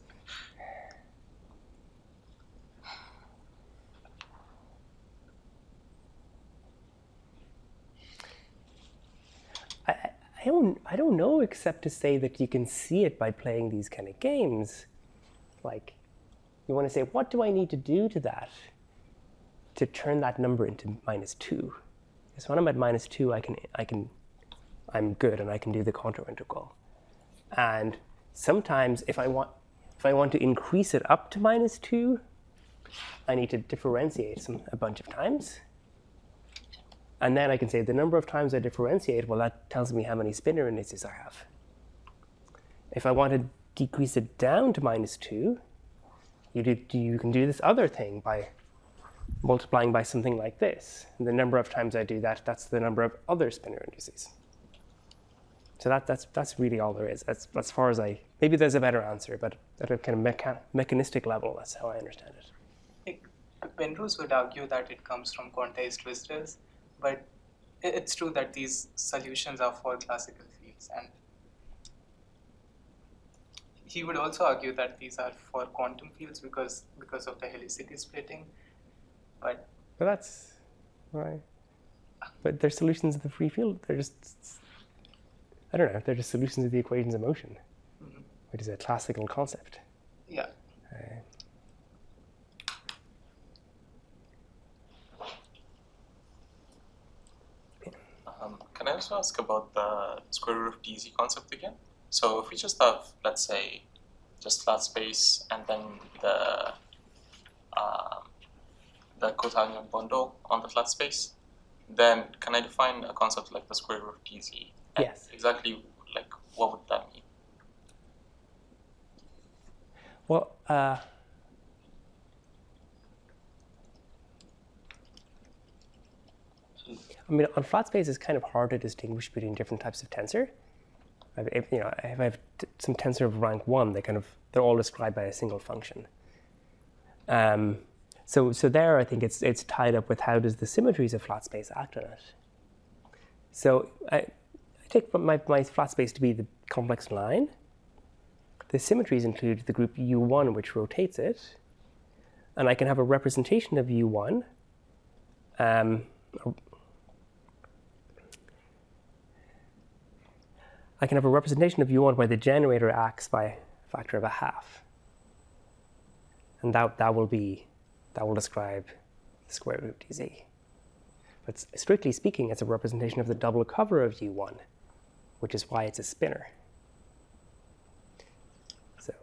Speaker 1: I don't know, except to say that you can see it by playing these kind of games. Like, you want to say, what do I need to do to that to turn that number into -2? So when I'm at -2, I'm good and I can do the contour integral. And sometimes if I want to increase it up to -2, I need to differentiate a bunch of times. And then I can say the number of times I differentiate, well, that tells me how many spinor indices I have. If I want to decrease it down to -2, you can do this other thing by multiplying by something like this. And the number of times I do that, that's the number of other spinor indices. So that's really all there is. That's as far as maybe there's a better answer, but at a kind of mechanistic level, that's how I understand it.
Speaker 6: Penrose would argue that it comes from quantized twistors, but it's true that these solutions are for classical fields, and he would also argue that these are for quantum fields because of the helicity splitting. But
Speaker 1: that's right. But they're solutions of the free field. They're just, I don't know. They're just solutions of the equations of motion, which is a classical concept.
Speaker 6: Yeah.
Speaker 4: Can I also ask about the square root of dz concept again? So if we just have, let's say, just flat space and then the cotangent bundle on the flat space, then can I define a concept like the square root of dz? And
Speaker 1: yes.
Speaker 4: Exactly, like, what would that mean?
Speaker 1: Well, I mean, on flat space, it's kind of hard to distinguish between different types of tensor. If I have some tensor of rank 1, they're all described by a single function. So there, I think it's tied up with how does the symmetries of flat space act on it. So I take my flat space to be the complex line. The symmetries include the group U1, which rotates it, and I can have a representation of U1. I can have a representation of U1 where the generator acts by a factor of 1/2. And that will describe the square root of dz. But strictly speaking, it's a representation of the double cover of U1, which is why it's a spinor. So,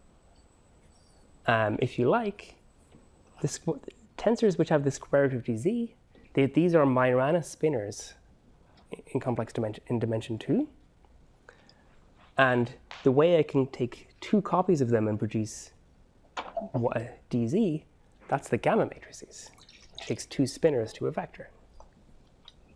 Speaker 1: if you like, the tensors which have the square root of dz, these are Majorana spinors in complex dimension, in dimension 2. And the way I can take 2 copies of them and produce dz, that's the gamma matrices, which takes 2 spinors to a vector.